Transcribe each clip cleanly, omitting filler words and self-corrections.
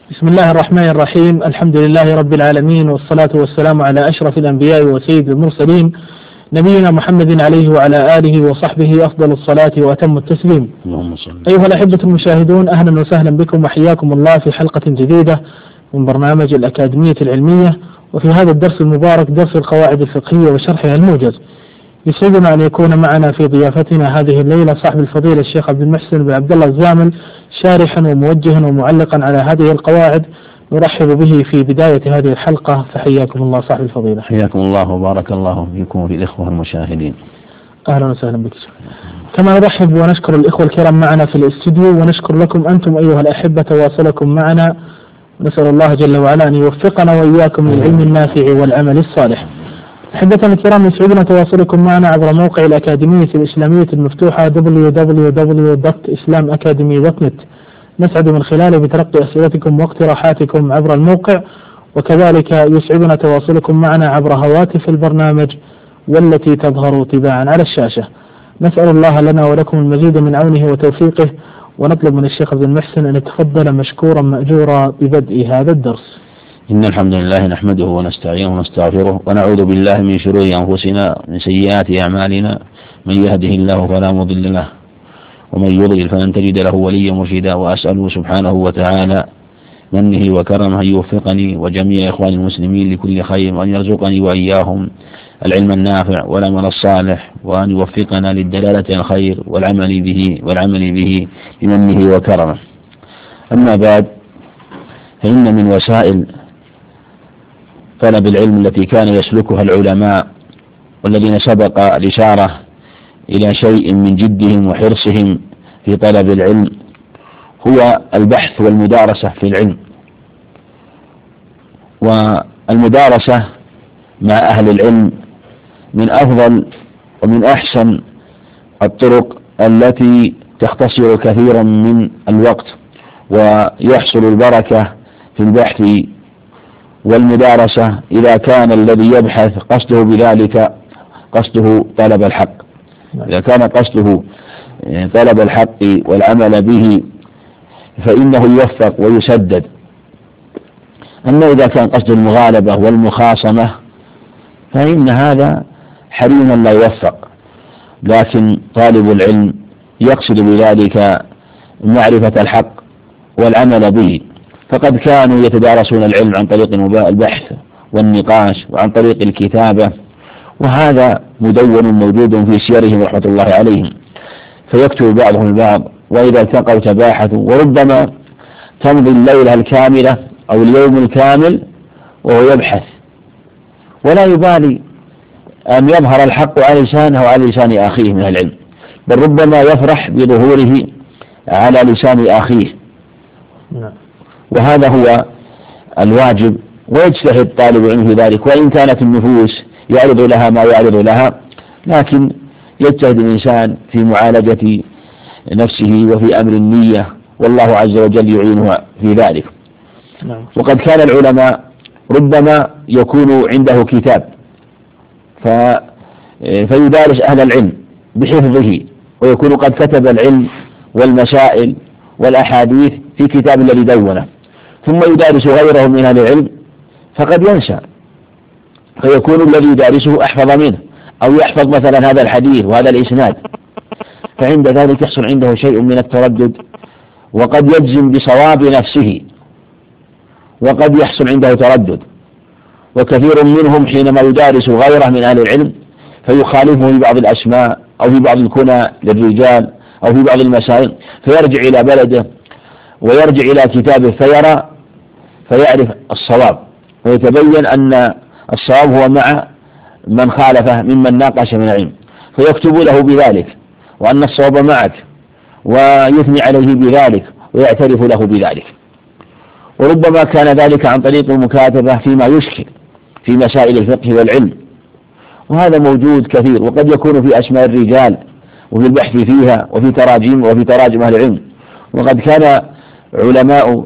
بسم الله الرحمن الرحيم. الحمد لله رب العالمين، والصلاة والسلام على أشرف الأنبياء وسيد المرسلين، نبينا محمد عليه وعلى آله وصحبه أفضل الصلاة وأتم التسليم. أيها الأحبة المشاهدون، أهلا وسهلا بكم وحياكم الله في حلقة جديدة من برنامج الأكاديمية العلمية، وفي هذا الدرس المبارك درس القواعد الفقهية وشرحها الموجز. يسعدنا أن يكون معنا في ضيافتنا هذه الليلة صاحب الفضيلة الشيخ عبد المحسن بن عبد الله الزامل، شارحا وموجها ومعلقا على هذه القواعد. نرحب به في بداية هذه الحلقة، فحياكم الله صاحب الفضيلة. حياكم الله وبارك الله فيكم وفي الإخوة المشاهدين. أهلا وسهلا بك. كما نرحب ونشكر الإخوة الكرام معنا في الاستديو، ونشكر لكم أنتم أيها الأحبة تواصلكم معنا. نسأل الله جل وعلا أن يوفقنا وإياكم للعلم النافع والعمل الصالح. أحبتنا الكرام، يسعدنا تواصلكم معنا عبر موقع الأكاديمية الإسلامية المفتوحة www.islamacademy.net. نسعد من خلاله بتلقي أسئلتكم واقتراحاتكم عبر الموقع، وكذلك يسعدنا تواصلكم معنا عبر هواتف البرنامج والتي تظهر تباعا على الشاشة. نسأل الله لنا ولكم المزيد من عونه وتوفيقه، ونطلب من الشيخ عبد المحسن أن يتفضل مشكورا مأجورا ببدء هذا الدرس. إن الحمد لله نحمده ونستعينه ونستغفره ونعوذ بالله من شرور أنفسنا من سيئات أعمالنا، من يهده الله فلا مضل له ومن يضلل فلن تجد له وليا مرشدا. وأسأله سبحانه وتعالى منه وكرمه أن يوفقني وجميع إخواني المسلمين لكل خير، وأن يرزقني وإياهم العلم النافع والعمل الصالح، وأن يوفقنا للدلالة على الخير والعمل به بمنه وكرمه. أما بعد، فإن من وسائل طلب العلم التي كان يسلكها العلماء والذين سبق الإشارة إلى شيء من جدهم وحرصهم في طلب العلم هو البحث والمدارسة في العلم، والمدارسة مع أهل العلم من أفضل ومن أحسن الطرق التي تختصر كثيرا من الوقت، ويحصل البركة في البحث والمدارسة إذا كان الذي يبحث قصده بذلك قصده طلب الحق. إذا كان قصده طلب الحق والعمل به فإنه يوفق ويسدد. أما إذا كان قصده المغالبة والمخاصمة فإن هذا حريما لا يوفق. لكن طالب العلم يقصد بذلك معرفة الحق والعمل به، فقد كانوا يتدارسون العلم عن طريق البحث والنقاش وعن طريق الكتابة، وهذا مدون موجود في سيرهم رحمة الله عليهم، فيكتب بعضهم البعض، وإذا التقوا تباحثوا، وربما تمضي الليلة الكاملة أو اليوم الكامل وهو يبحث ولا يبالي أن يظهر الحق على لسانه وعلى لسان أخيه من العلم، بل ربما يفرح بظهوره على لسان أخيه. وهذا هو الواجب، ويجتهد طالب العلم في ذلك، وإن كانت النفوس يعرض لها ما يعرض لها، لكن يجتهد الإنسان في معالجة نفسه وفي أمر النية، والله عز وجل يعينه في ذلك. وقد كان العلماء ربما يكون عنده كتاب فيدارس أهل العلم بحفظه، ويكون قد كتب العلم والمسائل والأحاديث في كتاب الذي دونه، ثم يدارس غيره من أهل العلم فقد ينسى، فيكون الذي يدارسه أحفظ منه، أو يحفظ مثلا هذا الحديث وهذا الإسناد، فعند ذلك يحصل عنده شيء من التردد، وقد يجزم بصواب نفسه، وقد يحصل عنده تردد. وكثير منهم حينما يدارس غيره من أهل العلم فيخالفه في بعض الأسماء أو في بعض الكنى للرجال أو في بعض المسائل، فيرجع إلى بلده ويرجع إلى كتابه فيعرف الصواب، ويتبين أن الصواب هو مع من خالفه ممن ناقش من العلم، فيكتب له بذلك وأن الصواب معك، ويثني عليه بذلك ويعترف له بذلك. وربما كان ذلك عن طريق المكاتبة فيما يشكل في مسائل الفقه والعلم، وهذا موجود كثير، وقد يكون في أسماء الرجال وفي البحث فيها وفي تراجم أهل العلم. وقد كان علماء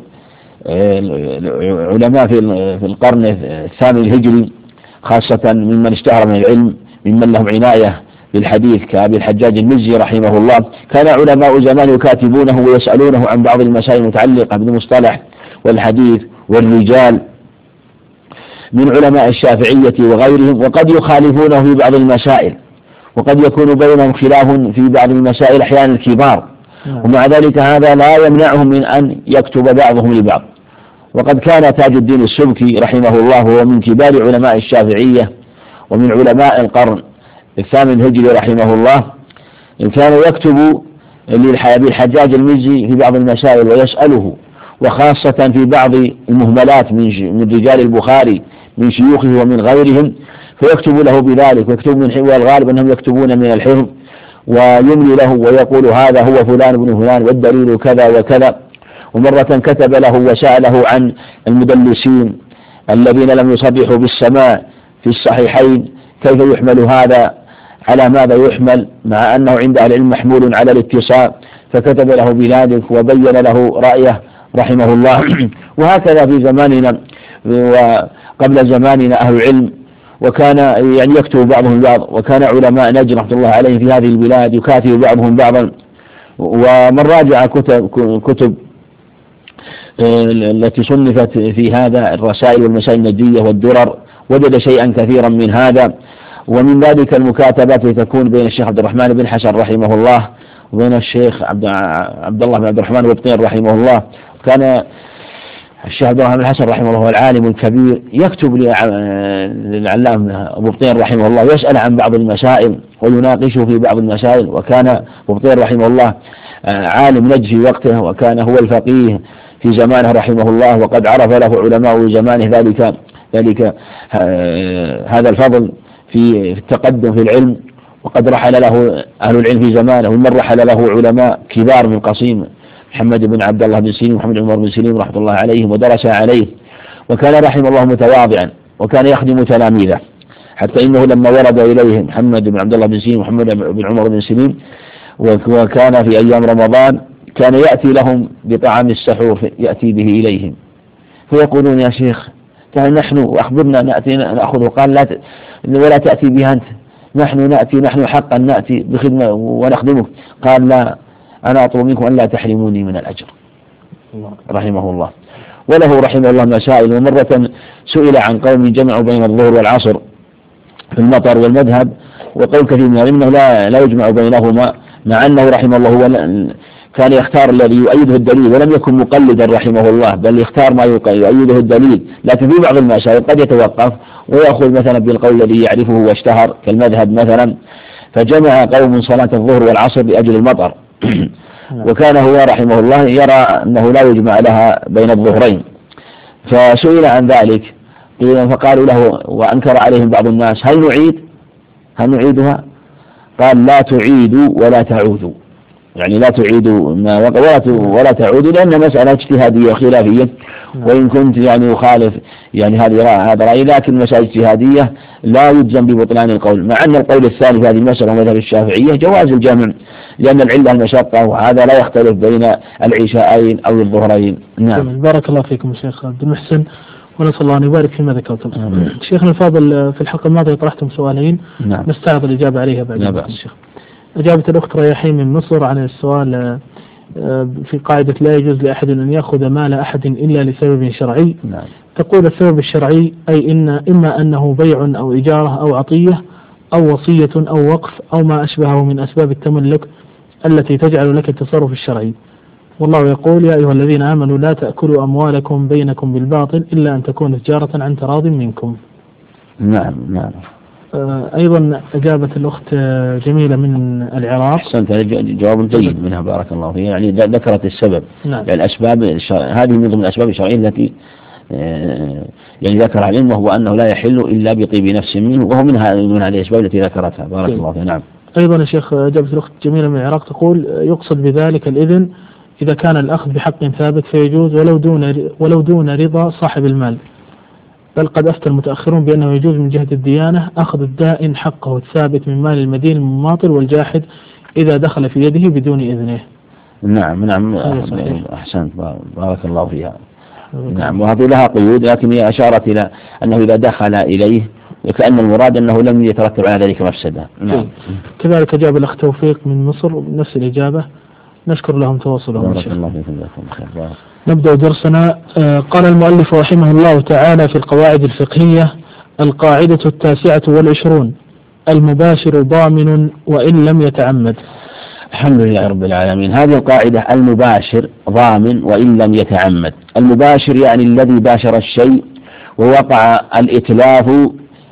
في القرن الثامن الهجري خاصة ممن اشتهر من العلم ممن لهم عناية بالحديث كأبي الحجاج المزي رحمه الله، كان علماء زمان يكاتبونه ويسألونه عن بعض المسائل المتعلقة بالمصطلح والحديث والرجال من علماء الشافعية وغيرهم، وقد يخالفونه في بعض المسائل، وقد يكون بينهم خلاف في بعض المسائل أحيانا الكبار، ومع ذلك هذا لا يمنعهم من أن يكتب بعضهم لبعض. وقد كان تاج الدين السبكي رحمه الله وهو من كبار علماء الشافعية ومن علماء القرن الثامن الهجري رحمه الله، كان يكتب للحجاج المزي في بعض المسائل ويسأله، وخاصة في بعض المهملات من رجال البخاري من شيوخه ومن غيرهم، فيكتب له بذلك، ويكتب من حفظ، والغالب أنهم يكتبون من الحفظ، ويملي له ويقول هذا هو فلان بن فلان والدليل كذا وكذا. ومرة كتب له وسأله عن المدلسين الذين لم يصرحوا بالسماع في الصحيحين، كيف يحمل هذا على ماذا يحمل، مع أنه عند أهل العلم محمول على الاتصال، فكتب له بذلك وبين له رأيه رحمه الله. وهكذا في زماننا وقبل زماننا أهل العلم، وكان يعني يكتب بعضهم بعض، وكان علماء نجد رحمة الله عليهم في هذه البلاد يكاتب بعضهم بعضا. ومن راجع كتب التي صنفت في هذا الرسائل والمسائل النجدية والدرر وجد شيئا كثيرا من هذا. ومن ذلك المكاتبات التي تكون بين الشيخ عبد الرحمن بن حسن رحمه الله وبين الشيخ عبد الله بن عبد الرحمن وابطين رحمه الله. كان الشيخ عبد الرحمن بن حسن رحمه الله هو العالم الكبير، يكتب للعلام أبو بطين رحمه الله، يسأل عن بعض المسائل ويناقشه في بعض المسائل. وكان أبو بطين رحمه الله عالم نجد في وقته، وكان هو الفقيه في زمانه رحمه الله، وقد عرف له علماء زمانه ذلك هذا الفضل في التقدم في العلم. وقد رحل له أهل العلم في زمانه، ومن رحل له علماء كبار من قصيم، محمد بن عبد الله بن سليم ومحمد بن عمر بن سليم رحمة الله عليهم، ودرس عليه. وكان رحمه الله متواضعا، وكان يخدم تلاميذه، حتى إنه لما ورد إليه محمد بن عبد الله بن سليم ومحمد بن عمر بن سليم، وكان في أيام رمضان، كان يأتي لهم بطعام السحور يأتي به إليهم، فيقولون يا شيخ تعال نحن وأخبرنا نأتي نأخذه. قال لا ولا تأتي بها أنت، نحن حقا نأتي بخدمة ونخدمك. قال لا، أنا أطلب منكم أن لا تحرموني من الأجر رحمه الله. وله رحمه الله مسائل. ومرة سئل عن قوم جمعوا بين الظهر والعصر في المطر والمذهب، وقول كثير من أنه لا يجمع بينهما، مع أنه رحمه الله كان يختار الذي يؤيده الدليل، ولم يكن مقلدا رحمه الله، بل يختار ما يؤيده الدليل. لكن في بعض المسائل قد يتوقف ويأخذ مثلا بالقول الذي يعرفه واشتهر كالمذهب مثلا. فجمع قوم صلاة الظهر والعصر لأجل المطر، وكان هو رحمه الله يرى أنه لا يجمع لها بين الظهرين، فسئل عن ذلك فقالوا له وأنكر عليهم بعض الناس هل نعيدها؟ قال لا تعيدوا ولا تعودوا، يعني لا تعيدوا ولا تعودوا، لأن مسألة اجتهادية وخلافية، وإن كنت يعني أخالف يعني هذا رأي، لكن مسألة اجتهادية لا يجزم ببطلان القول، مع أن القول الثاني في هذه المسألة مذهب الشافعية جواز الجمع، لأن العلة المشقة، وهذا لا يختلف بين العشاءين أو الظهرين. نعم. بارك الله فيكم الشيخ عبد المحسن، ونسأل الله أن يبارك فيما ذكرتم. شيخنا الفاضل، في الحلقة الماضية طرحتم سؤالين، نستعرض الإجابة عليها بعد. الشيخ أجابة الأخت رياحين من مصر عن السؤال في قاعدة لا يجوز لأحد أن يأخذ مال أحد إلا لسبب شرعي. تقول السبب الشرعي أي إما أنه بيع أو إجارة أو عطية أو وصية أو وقف أو ما أشبهه من أسباب التملك التي تجعل لك التصرف الشرعي. والله يقول يا أيها الذين آمنوا لا تأكلوا أموالكم بينكم بالباطل إلا أن تكون تجارة عن تراض منكم. نعم. أيضا أجابة الأخت جميلة من العراق. أحسنت، جواب جيد منها بارك الله فيها، يعني ذكرت السبب. نعم. الأسباب هذه من ضمن الأسباب الشرعية التي يعني ذكرها العلم، وهو أنه لا يحل إلا بطيب نفس منه، وهو من هذه الأسباب التي ذكرتها بارك الله فيها. نعم. أيضا يا شيخ أجابة الأخت جميلة من العراق تقول يقصد بذلك الإذن إذا كان الأخذ بحق ثابت فيجوز ولو دون رضا صاحب المال، بل قد أفتى المتأخرون بأنه يجوز من جهة الديانة أخذ الدائن حقه الثابت من مال المدين المماطل والجاحد إذا دخل في يده بدون إذنه. نعم. أحسنت بارك الله فيها. نعم. وهذه لها قيود، لكن هي أشارت إلى أنه إذا دخل إليه وكأن المراد أنه لم يترتب على ذلك مفسدة. نعم. كذلك أجاب الأخ توفيق من مصر نفس الإجابة، نشكر لهم تواصلهم. بارك الله فيكم. نبدأ درسنا. قال المؤلف رحمه الله تعالى في القواعد الفقهية: القاعدة 29 المباشر ضامن وإن لم يتعمد. الحمد لله رب العالمين. هذه القاعدة المباشر ضامن وإن لم يتعمد. المباشر يعني الذي باشر الشيء ووقع الإتلاف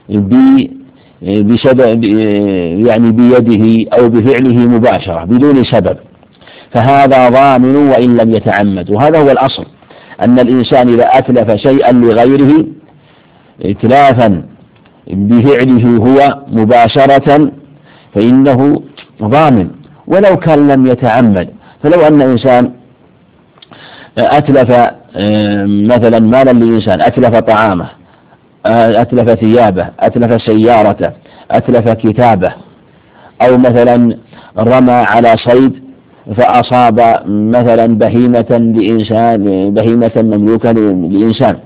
بسبب يعني بيده أو بفعله مباشرة بدون سبب، فهذا ضامن وإن لم يتعمد. وهذا هو الأصل، أن الإنسان إذا أتلف شيئا لغيره إتلافا بفعله هو مباشرة فإنه ضامن ولو كان لم يتعمد. فلو أن إنسان أتلف مثلا مالا لإنسان، أتلف طعامه، أتلف ثيابه، أتلف سيارته، أتلف كتابه، أو مثلا رمى على صيد فأصاب مثلا بهيمة لإنسان، بهيمة مملوكة لإنسان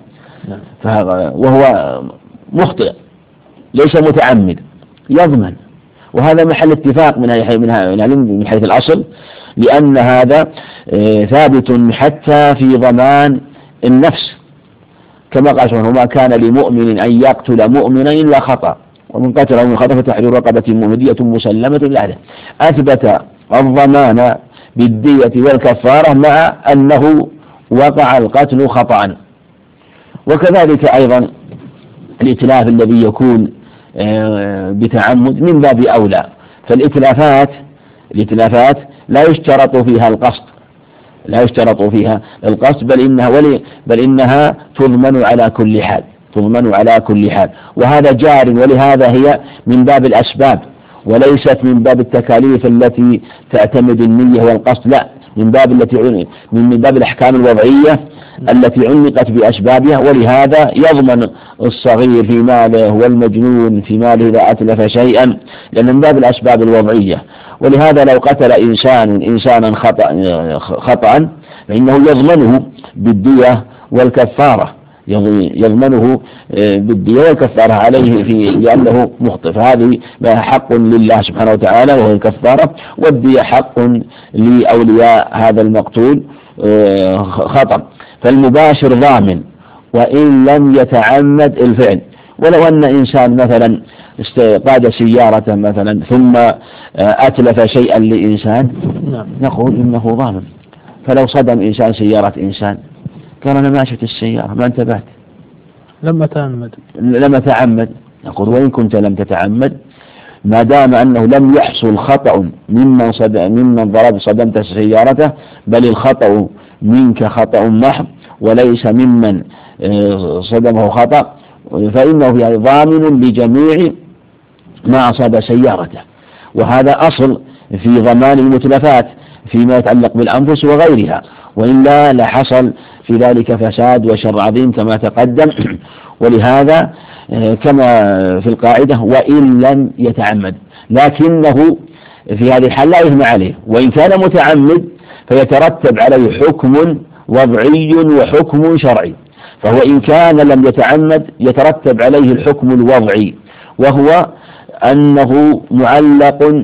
وهو مخطئ ليس متعمد، يضمن. وهذا محل اتفاق من حيث الأصل، لأن هذا ثابت حتى في ضمان النفس، كما قال سبحانه: وما كان لمؤمن أن يقتل مؤمنا إلا خطأ ومن قتله من خطأ فتحرير رقبة مؤمنة مسلمة إلى أهله. أثبت الضمان بالدية والكفارة مع أنه وقع القتل خطأ. وكذلك أيضا الإتلاف الذي يكون بتعمد من باب أولى. فالإتلافات لا يشترط فيها القصد، بل إنها تضمن على كل حال، وهذا جار. ولهذا هي من باب الأسباب وليست من باب التكاليف التي تعتمد النية والقصد، لا، من باب الأحكام الوضعية التي علقت بأسبابها. ولهذا يضمن الصغير في ماله والمجنون في ماله إذا أتلف شيئا، لأن من باب الأسباب الوضعية. ولهذا لو قتل إنسانا خطأ فإنه يضمنه بالدية والكفارة، عليه لأنه مخطئ. فهذه حق لله سبحانه وتعالى وهو الكفارة، والدية حق لأولياء هذا المقتول خطأ. فالمباشر ضامن وإن لم يتعمد الفعل. ولو أن إنسان مثلا قاد سيارة مثلا ثم أتلف شيئا لإنسان، نقول إنه ضامن. فلو صدم إنسان سيارة إنسان، قال أنا ما شفت السيارة، ما انتبهت، لم أتعمد، نقول وإن كنت لم تتعمد ما دام أنه لم يحصل خطأ ممن صدمت سيارته، بل الخطأ منك خطأ محض وليس ممن صدمه خطأ، فإنه ضامن لجميع ما أصاب سيارته. وهذا أصل في ضمان المتلفات فيما يتعلق بالأنفس وغيرها، وإلا لحصل في ذلك فساد وشر عظيم كما تقدم. ولهذا كما في القاعدة: وإن لم يتعمد. لكنه في هذه الحال لا إثم عليه، وإن كان متعمد فيترتب عليه حكم وضعي وحكم شرعي. فهو إن كان لم يتعمد يترتب عليه الحكم الوضعي، وهو أنه معلق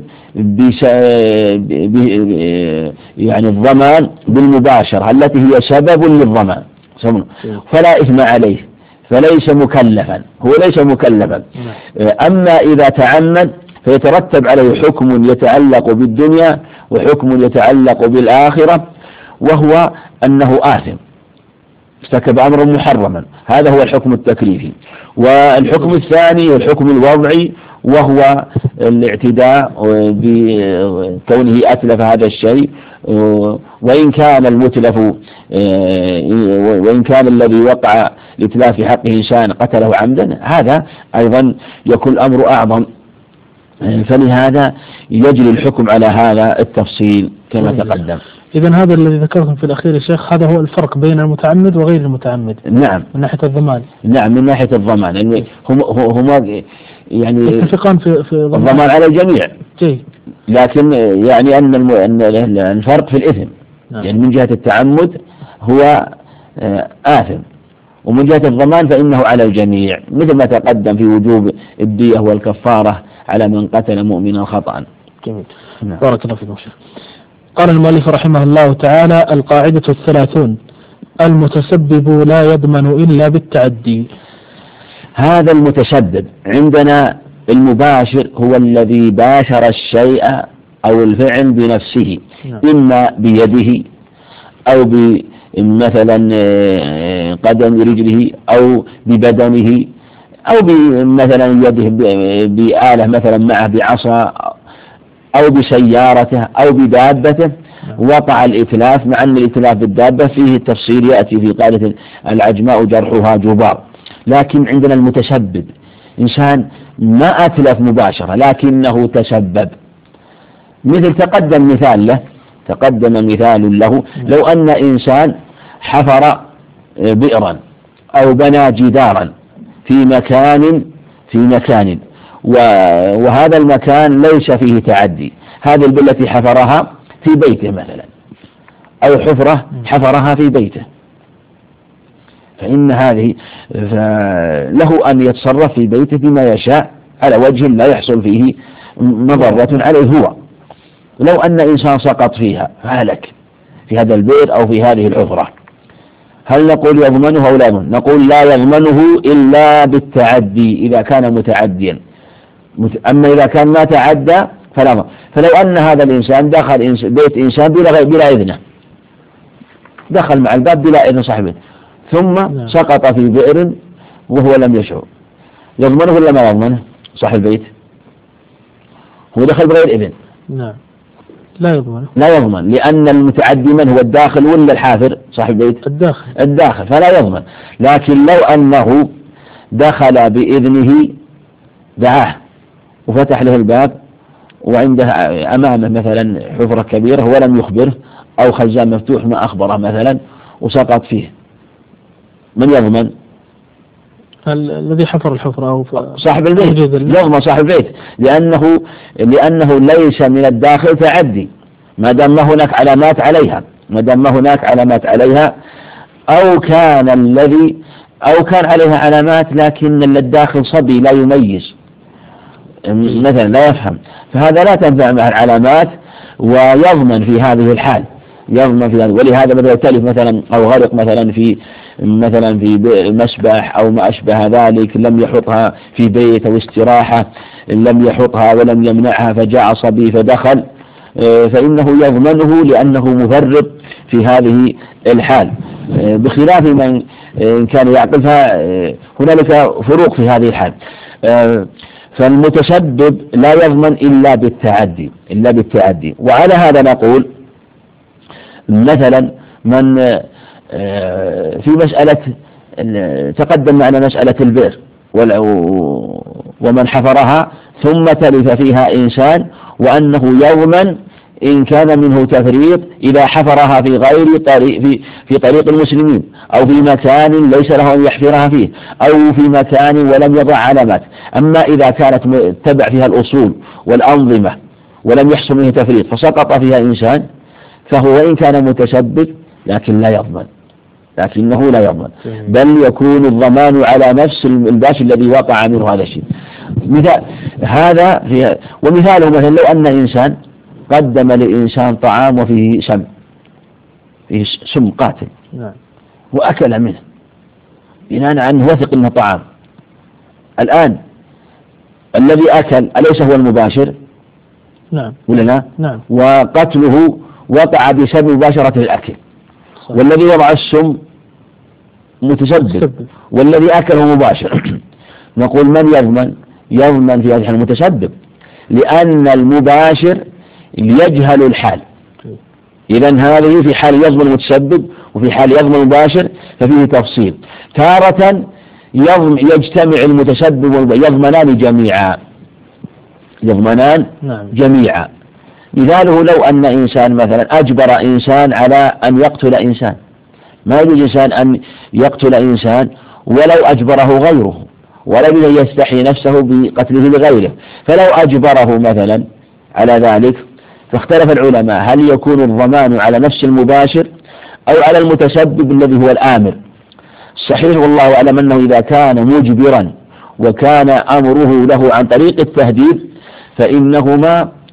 يعني الضمان بالمباشرة التي هي سبب للضمان، فلا إثم عليه، فليس مكلفا، هو ليس مكلفا. أما إذا تعمد فيترتب عليه حكم يتعلق بالدنيا وحكم يتعلق بالآخرة، وهو أنه آثم، ارتكب أمرا محرما. هذا هو الحكم التكليفي. والحكم الثاني الحكم الوضعي، وهو الاعتداء بكونه أتلف هذا الشيء، وإن كان الذي وقع لإتلاف حقه إنسان قتله عمدا، هذا أيضا يكون الأمر أعظم. فلهذا يجري الحكم على هذا التفصيل كما تقدم. إذن هذا الذي ذكرتم في الأخير يا شيخ، هذا هو الفرق بين المتعمد وغير المتعمد. نعم، من ناحية الضمان. نعم، من ناحية الضمان، يعني هما يعني يتفقان في الضمان على الجميع. جيد. لكن يعني أن الفرق في الإثم. يعني من جهة التعمد هو آثم، ومن جهة الضمان فإنه على الجميع، مثل ما تقدم في وجوب الدية والكفارة على من قتل مؤمنا خطأ. جميل. بارك الله فيكم شيخ. قال المؤلف رحمه الله تعالى: القاعدة 30: المتسبب لا يضمن إلا بالتعدي. هذا المتسبب عندنا المباشر هو الذي باشر الشيء أو الفعل بنفسه، إما بيده أو مثلا قدم رجله أو ببدنه أو مثلا يده بآلة مثلا معه بعصا أو بسيارته أو بدابته. وقع الإتلاف، مع أن الإتلاف بالدابة فيه التفصيل يأتي في قاعدة العجماء جرحها جبار. لكن عندنا المتسبب إنسان ما أتلف مباشرة لكنه تسبب، مثل تقدم مثال له لو أن إنسان حفر بئرا أو بنى جدارا في مكان وهذا المكان ليس فيه تعدي. هذه البئر التي حفرها في بيته مثلا، أو حفرة حفرها في بيته، فإن هذه له أن يتصرف في بيته بما يشاء على وجه لا يحصل فيه مضرة عليه هو. لو أن إنسان سقط فيها فهلك في هذا البئر أو في هذه الحفرة، هل نقول يضمنه أو لا يضمن؟ نقول لا يضمنه إلا بالتعدي إذا كان متعديا. أما إذا كان ما تعدى فلا ضمن. فلو أن هذا الإنسان دخل بيت إنسان بلا إذنه، دخل مع الباب بلا إذن صاحبه، ثم سقط في بئر وهو لم يشعر، يضمنه ولا ما يضمنه صاحب البيت؟ هو دخل بغير إذن. نعم، لا يضمن، لأن المتعدي من هو؟ الداخل ولا الحافر صاحب البيت؟ الداخل، فلا يضمن. لكن لو أنه دخل بإذنه، دعاه وفتح له الباب وعنده أمامه مثلا حفرة كبيرة ولم يخبره، أو خزان مفتوح ما أخبره مثلا وسقط فيه، من يضمن؟ الذي حفر الحفرة أو صاحب البيت يضمن، صاحب البيت، لأنه ليس من الداخل تعدي ما دام هناك علامات عليها، أو كان عليها علامات لكن الداخل صبي لا يميز مثلا لا يفهم، فهذا لا تنفع مع العلامات ويضمن في هذه الحال. ولهذا بدأ يتلف مثلا أو غرق مثلا في مسبح أو ما أشبه ذلك، لم يحطها في بيت أو استراحة، لم يحطها ولم يمنعها فجاء صبي فدخل، فإنه يضمنه لأنه مفرط في هذه الحال، بخلاف من كان يعقلها. هنالك فروق في هذه الحال. فالمتسبب لا يضمن إلا بالتعدي. وعلى هذا نقول مثلا من في مسألة تقدم معنا مسألة البئر ومن حفرها ثم تلف فيها إنسان، وأنه يضمن إن كان منه تفريط إذا حفرها في غير في طريق المسلمين، أو في مكان ليس له أن يحفرها فيه، أو في مكان ولم يضع علامات. أما إذا كانت تبع فيها الأصول والأنظمة ولم يحصل منه تفريط فسقط فيها إنسان، فهو وإن كان متسبب لكنه لا يضمن، بل يكون الضمان على نفس الباش الذي وقع منه هذا الشيء. ومثاله مثلا لو أن إنسان قدم لإنسان طعام وفيه سم قاتل وأكل منه بناء عنه وثق أنه طعام. الآن الذي أكل أليس هو المباشر؟ نعم. ولا لا؟ نعم. وقتله وقع بسبب مباشرة الأكل. صحيح. والذي وضع السم متسبب والذي أكله مباشر. نقول من يضمن في هذه المتسبب، لأن المباشر يجهل الحال. إذن هذه في حال يضمن المتسبب وفي حال يضمن المباشر ففيه تفصيل. تارة يجتمع المتسبب يضمنان جميعا. مثاله لو أن إنسان مثلا أجبر إنسان على أن يقتل إنسان، ما يجوز إنسان أن يقتل إنسان ولو أجبره غيره، ولا يستحي نفسه بقتله لغيره، فلو أجبره مثلا على ذلك فاختلف العلماء هل يكون الضمان على نفس المباشر أو على المتسبب الذي هو الآمر. الصحيح والله أعلم أنه إذا كان مجبرا وكان أمره له عن طريق التهديد فإنهما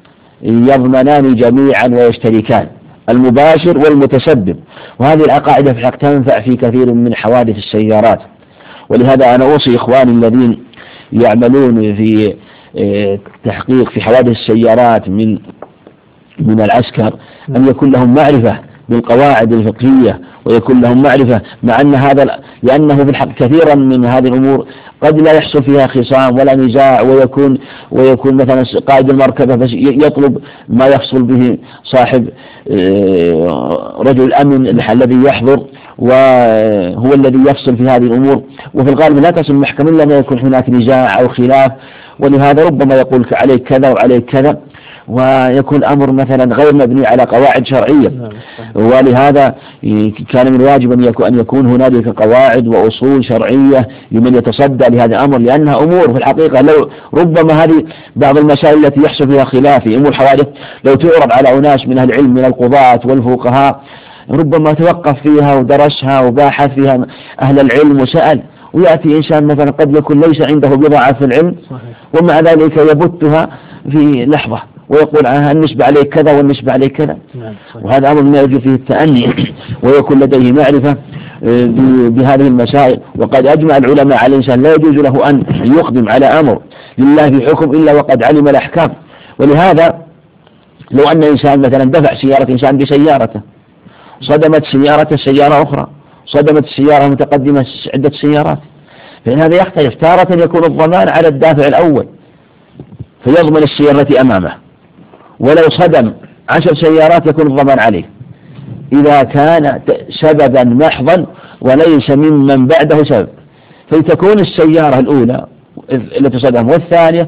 يضمنان جميعا ويشتركان، المباشر والمتسبب. وهذه القاعدة في الحق تنفع في كثير من حوادث السيارات. ولهذا أنا أوصي إخواني الذين يعملون في تحقيق في حوادث السيارات من العسكر أن يكون لهم معرفة بالقواعد الفقهية، ويكون لهم معرفة مع أن هذا، لأنه في الحق كثيرا من هذه الأمور قد لا يحصل فيها خصام ولا نزاع، ويكون مثلا قائد المركبة بس يطلب ما يفصل به صاحب رجل الأمن الذي يحضر، وهو الذي يفصل في هذه الأمور. وفي الغالب لا تصل المحكمة إلا ما يكون هناك نزاع أو خلاف، ولهذا ربما يقول عليك كذا وعليك كذا، ويكون أمر مثلا غير مبني على قواعد شرعية. ولهذا كان من الواجب أن يكون هنالك قواعد وأصول شرعية لمن يتصدى لهذا الأمر، لأنها أمور في الحقيقة لو ربما هذه بعض المسائل التي يحصل فيها خلاف في أمور الحوادث لو تعرض على أناس من أهل العلم من القضاة والفقهاء ربما توقف فيها ودرسها وباحث فيها أهل العلم وسأل. ويأتي إنسان مثلا قد يكون ليس عنده بضاعة في العلم ومع ذلك يبتها في لحظة ويقول عنها النسبة عليك كذا والنسبة عليك كذا. وهذا أمر ما يجب فيه التأني ويكون لديه معرفة بهذه المسائل. وقد أجمع العلماء على الإنسان لا يجوز له أن يقدم على أمر لله في حكم إلا وقد علم الأحكام. ولهذا لو أن إنسان مثلا دفع سيارة إنسان بسيارته، صدمت سيارته سيارة أخرى، صدمت السيارة متقدمة عدة سيارات، فإن هذا يختلف. تارة يكون الضمان على الدافع الأول فيضمن السيارة التي أمامه، ولو صدم 10 سيارات يكون الضمان عليه إذا كان سببا محضا وليس ممن بعده سبب. فتكون السيارة الأولى التي صدم والثانية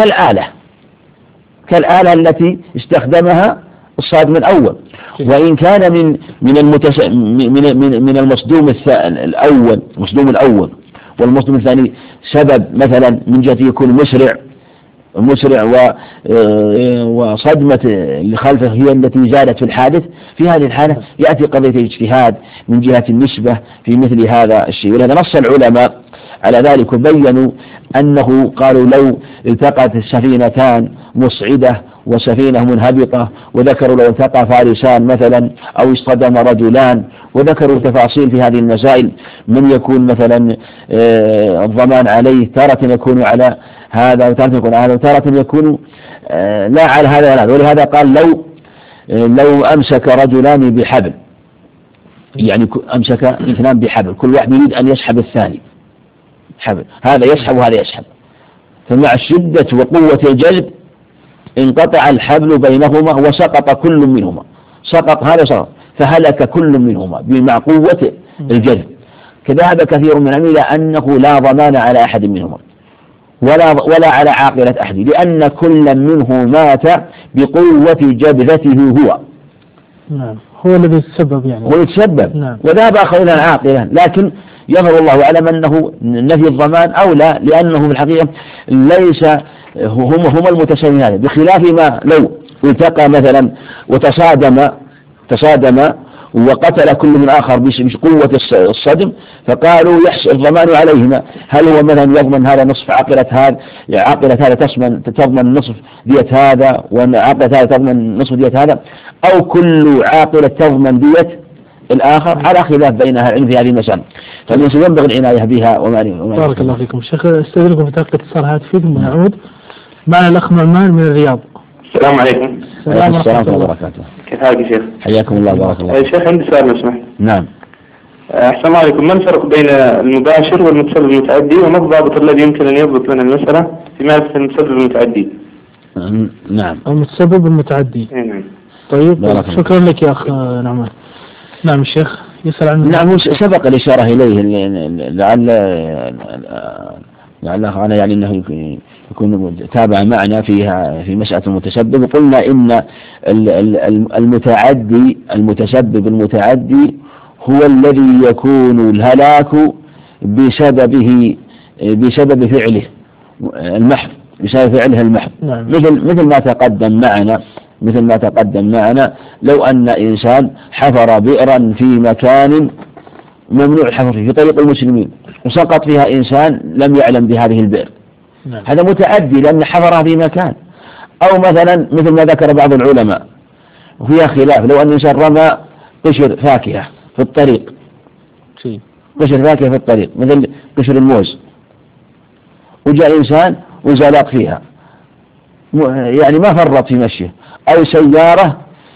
كالآلة التي استخدمها الصادم الأول. وإن كان من المصدوم الأول والمصدوم الثاني سبب مثلا من جهة يكون مسرع وصدمة اللي خلفه هي التي زادت في الحادث، في هذه الحالة يأتي قضية الاجتهاد من جهة النسبة في مثل هذا الشيء. ولهذا نص العلماء على ذلك وبينوا أنه قالوا لو التقت السفينتان مصعدة وسفينة منهبطة، وذكروا لو التقى فارسان مثلا أو اصطدم رجلان، وذكروا تفاصيل في هذه المسائل من يكون مثلا الضمان عليه، تارة يكون على هذا وتارة يكون على هذا وتارة يكون لا على هذا ولا هذا. ولهذا قال لو أمسك رجلان بحبل، يعني أمسك اثنان بحبل كل واحد يريد أن يسحب الثاني حبل، هذا يسحب وهذا يسحب، فمع الشدة وقوة الجذب انقطع الحبل بينهما وسقط كل منهما، سقط هذا سقط فهلك كل منهما مع قوة الجذب. كذهب كثير من العلماء إلى أنه لا ضمان على أحد منهما ولا على عاقلة أحد، لأن كل منه مات بقوة جبذته هو. نعم، هو الذي يتسبب يعني. هو يتسبب. نعم. وذهب آخرون عاقلا، لكن يظهر الله أعلم أنه نفي الضمان أولى، لأنه في الحقيقة ليس هم المتساويين هذا، بخلاف ما لو التقى مثلا تصادم وقتل كل من آخر بقوة الصدم، فقالوا يحصل الضمان عليهما. هل هو مثلا يضمن هذا نصف عاقلة هذا تضمن نصف دية هذا، وعاقلة هذا تضمن نصف دية هذا، أو كل عاقلة تضمن دية الآخر، على خلاف بينها العلم في هذه المسألة. فالإنسان ينبغي العناية بها وما بارك الله فيكم. شيخ استاذنكم في تلقي اتصال هاتفي ثم نعود. معنا الأخ نعمان من الرياض. السلام عليكم. السلام ورحمة الله وبركاته. كيف حالك يا شيخ؟ حياكم الله بارك الله. يا شيخ عندي سؤال لو سمحت. نعم. أحسن الله عليكم، ما الفرق بين المباشر والمتسبب المتعدي، وما الضابط الذي يمكن أن يضبط لنا المسألة في معرفة المتسبب المتعدي؟ نعم. المتسبب المتعدي. نعم. طيب شكرا لك يا أخ نعمان. نعم الشيخ يسأل عن. نعم، سبق الإشارة إليه لعل أنا يعني أنه يكون تابع معنا فيها في مسألة المتسبب. وقلنا إن المتسبب المتعدي هو الذي يكون الهلاك بسبب فعله المحض، بسبب فعله المحض. نعم. مثل ما تقدم معنا لو أن إنسان حفر بئرا في مكان ممنوع الحفر فيه في طريق المسلمين، وسقط فيها إنسان لم يعلم بهذه البئر. نعم. هذا متعدي لأن حفرها في مكان. أو مثلا مثل ما ذكر بعض العلماء وفيها خلاف، لو أن إنسان رمى قشر فاكهة في الطريق، قشر فاكهة في الطريق مثل قشر الموز، وجاء إنسان وزلق فيها، يعني ما فرط في مشيه، أو سيارة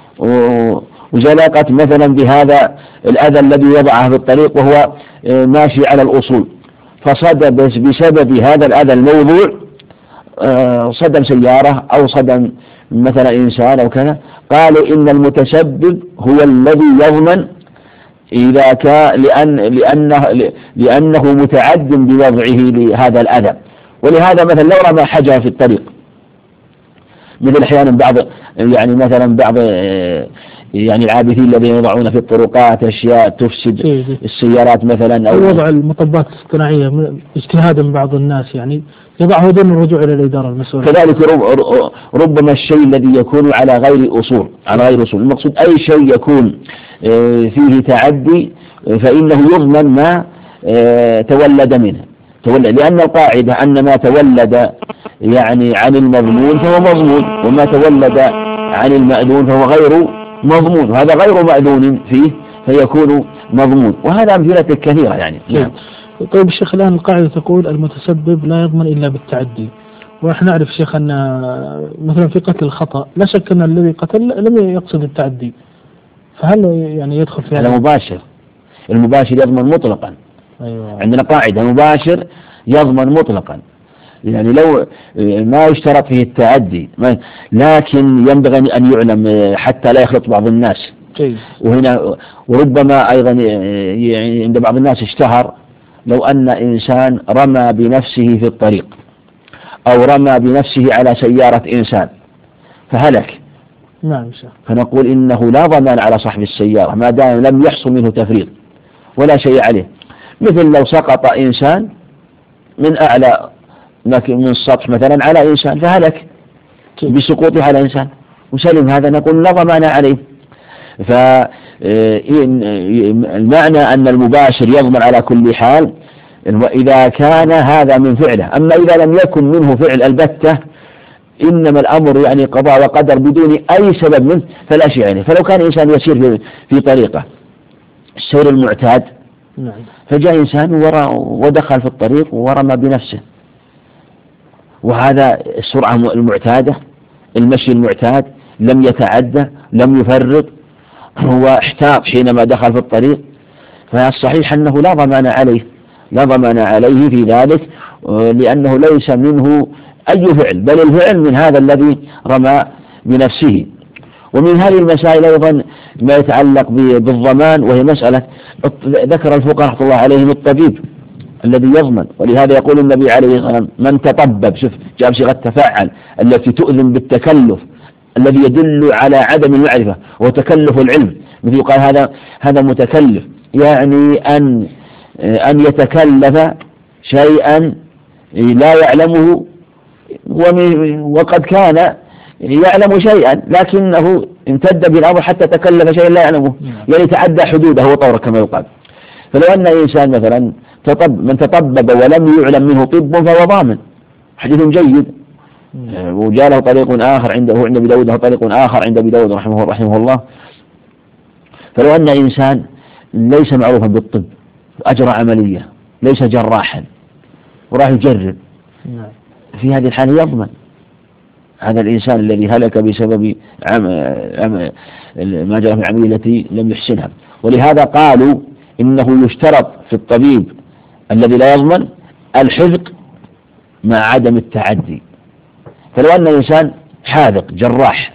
وزلقت مثلا بهذا الأذى الذي وضعه في الطريق وهو ماشي على الأصول، فصدم بسبب هذا الأذى الموضوع، صدم سيارة أو صدم مثلا إنسان أو كذا، قالوا إن المتسبب هو الذي يضمن إذا كان لأنه متعد بوضعه لهذا الأذى. ولهذا مثلا لو رمى حجر في الطريق، مثل أحيانا بعض يعني مثلا بعض يعني العابثين الذين يضعون في الطرقات أشياء تفسد السيارات مثلا، أو وضع المطبات الاصطناعية اجتهادا من بعض الناس يعني يضعه دون الرجوع إلى الإدارة المسؤولة. كذلك ربما الشيء الذي يكون على غير أصول، المقصود أي شيء يكون فيه تعدي فإنه يضمن ما تولد منه، لأن القاعدة أن ما تولد يعني عن المضمون فهو مضمون، وما تولد عن المأذون فهو غير مضمون، وهذا غير مأذون فيه فيكون مضمون، وهذا أمثلة كثيرة يعني. طيب الشيخ، الآن القاعدة تقول المتسبب لا يضمن إلا بالتعدي، ونحن نعرف شيخ أن مثلا في قتل الخطأ لا شك أن الذي قتل لم يقصد التعدي، فهل يعني يدخل في هذا؟ المباشر يضمن مطلقا. أيوة. عندنا قاعدة المباشر يضمن مطلقا، يعني لو ما يشترط فيه التعدي، لكن ينبغي أن يعلم حتى لا يخلط بعض الناس. وهنا وربما أيضا يعني عند بعض الناس اشتهر لو أن إنسان رمى بنفسه في الطريق أو رمى بنفسه على سيارة إنسان فهلك، نعم، فنقول إنه لا ضمان على صاحب السيارة ما دام لم يحصل منه تفريط ولا شيء عليه. مثل لو سقط إنسان من أعلى من السطح مثلا على إنسان فهلك بسقوطه على إنسان وسلم، هذا نقول لا ضمان عليه. فالمعنى أن المباشر يضمن على كل حال إذا كان هذا من فعله، أما إذا لم يكن منه فعل البتة إنما الأمر يعني قضاء وقدر بدون أي سبب منه فلا شيء عليه. فلو كان إنسان يسير في طريقه السير المعتاد فجاء إنسان ودخل في الطريق ورمى بنفسه، وهذا السرعة المعتادة المشي المعتاد لم يتعدى لم يفرط، هو احتاط حينما دخل في الطريق، فالصحيح أنه لا ضمان عليه في ذلك، لأنه ليس منه أي فعل، بل الفعل من هذا الذي رمى بنفسه. ومن هذه المسائل أيضا ما يتعلق بالضمان، وهي مسألة ذكر الفقهاء رحمة الله عليهم الطبيب الذي يضمن، ولهذا يقول النبي عليه الصلاة والسلام من تطبب، شوف جاء بصيغة تفعل التي تؤذن بالتكلف الذي يدل على عدم المعرفة وتكلف العلم، مثل يقال هذا متكلف، يعني أن يتكلف شيئا لا يعلمه وقد كان يعلم شيئا لكنه امتد بالأمر حتى تكلف شيئا لا يعلمه، يعني تعدى حدوده وطوره كما يقال. فلو أن إنسان مثلا من تطبب ولم يعلم منه طب فهو ضامن، حديث جيد وجاء له طريق آخر عند أبي داود، له طريق آخر عند أبي داود رحمه الله. فلو أن إنسان ليس معروفا بالطب أجرى عملية ليس جراحا وراح يجرب، في هذه الحالة يضمن هذا الإنسان الذي هلك بسبب ما جرى في العملية التي لم يحسنها. ولهذا قالوا إنه يشترط في الطبيب الذي لا يضمن الحذق مع عدم التعدي. فلو أن إنسان حاذق جراح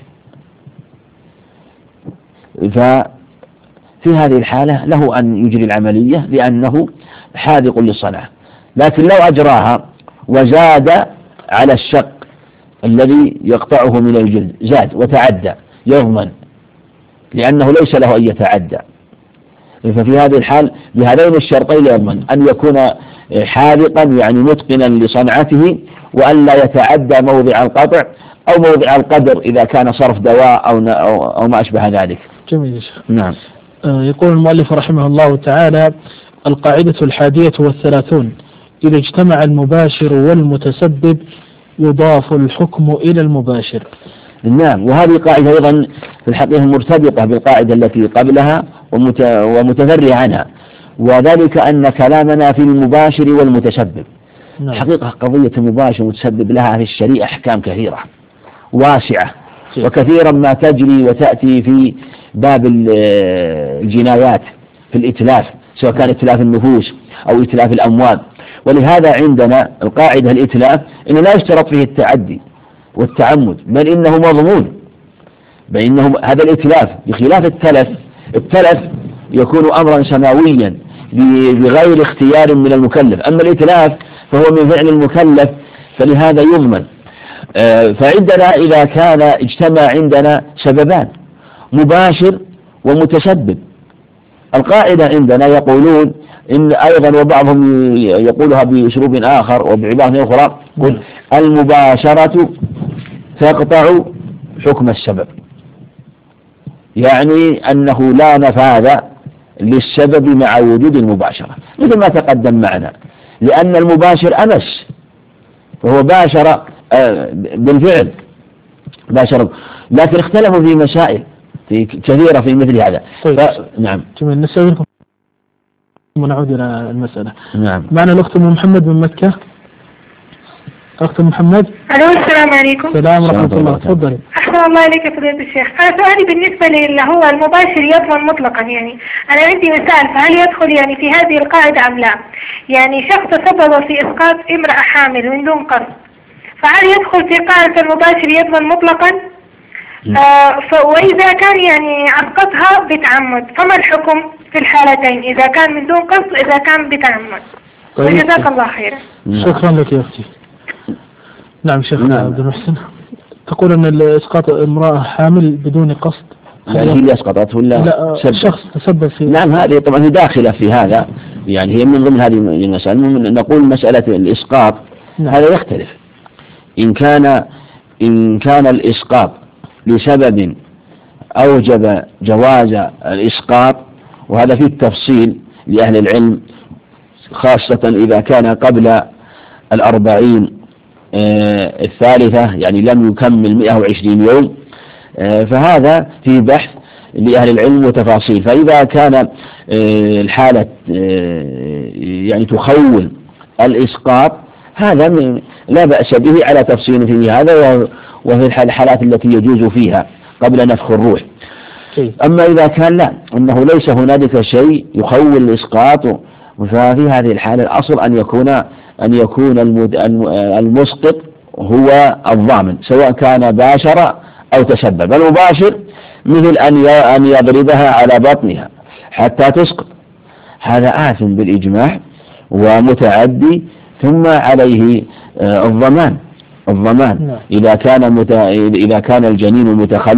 ففي هذه الحالة له أن يجري العملية لأنه حاذق للصنعة، لكن لو أجراها وزاد على الشق الذي يقطعه من الجلد زاد وتعدى يضمن لأنه ليس له أن يتعدى. ففي هذه الحال بهذين الشرطين يضمن أن يكون حاذقا يعني متقنا لصنعته، وأن لا يتعدى موضع القطع أو موضع القدر إذا كان صرف دواء أو ما أشبه ذلك. جميل يا شيخ. نعم. يقول المؤلف رحمه الله تعالى: القاعدة 31 إذا اجتمع المباشر والمتسبب يضاف الحكم إلى المباشر. نعم، وهذه قاعدة أيضا في الحقيقة مرتبطة بالقاعدة التي قبلها ومتفرعة عنها، وذلك أن كلامنا في المباشر والمتسبب. حقيقة قضية المباشر والمتسبب لها في الشريعة أحكام كثيرة واسعة، وكثيرا ما تجري وتأتي في باب الجنايات في الإتلاف، سواء كان إتلاف النفوس أو إتلاف الأموال. ولهذا عندنا القاعدة الإتلاف إن لا يشترط فيه التعدي والتعمد، بل إنه مضمون، بل إنه هذا الإتلاف بخلاف التلف يكون أمرا سماويا بغير اختيار من المكلف، أما الإتلاف فهو من فعل المكلف، فلهذا يضمن. فعندنا إذا كان اجتمع عندنا سببان مباشر ومتسبب، القاعدة عندنا يقولون إن أيضا، وبعضهم يقولها بأسلوب آخر وبعبارة أخرى، المباشرة تقطع حكم السبب، يعني أنه لا نفاذ للسبب مع وجود المباشرة، مثل ما تقدم معنا، لأن المباشر أمس وهو باشر بالفعل باشر، لكن اختلفوا في مسائل في كثيرة في مثل هذا. طيب. نعم، نستأذنكم ونعود إلى المسألة. نعم. معنا الأخت محمد من مكة. أخت محمد. ألو، السلام عليكم. السلام ورحمة الله، تفضلي. أحسن الله إليك يا فضيلة الشيخ. أنا سؤالي بالنسبة اللي هو المباشر يضمن مطلقا، يعني أنا عندي مثال، فهل يدخل يعني في هذه القاعدة أم لا؟ يعني شخص تسبب في إسقاط امرأة حامل من دون قصد، فهل يدخل في قاعدة المباشر يضمن مطلقا؟ وإذا كان يعني أسقطها بتعمد، فما الحكم في الحالتين، إذا كان من دون قصد إذا كان بتعمد؟ طيب. وجزاك الله خيرا. شكرا لك يا أختي. نعم شيخ عبد المحسن، تقول أن إسقاط امرأة حامل بدون قصد، هي اللي أسقطت ولا لا شخص تسبب في؟ نعم، هذه طبعا هي داخلة في هذا، يعني هي من ضمن هذه المسألة. نقول مسألة الإسقاط هذا يختلف، إن كان الإسقاط لسبب أوجب جواز الإسقاط، وهذا فيه التفصيل لأهل العلم، خاصة إذا كان قبل 40 الثالثة، يعني لم يكمل 120 يوم، فهذا في بحث لأهل العلم وتفاصيل. فإذا كان الحالة يعني تخول الإسقاط، هذا لا بأس به على تفصيل في هذا، وفي الحالات التي يجوز فيها قبل نفخ الروح. أما إذا كان لا، أنه ليس هنالك شيء يخول الإسقاط، ففي هذه الحالة الأصل أن يكون المسقط هو الضامن، سواء كان باشر أو تسبب. المباشر مثل أن يضربها على بطنها حتى تسقط، هذا آثم بالإجماع ومتعدي، ثم عليه الضمان إذا كان الجنين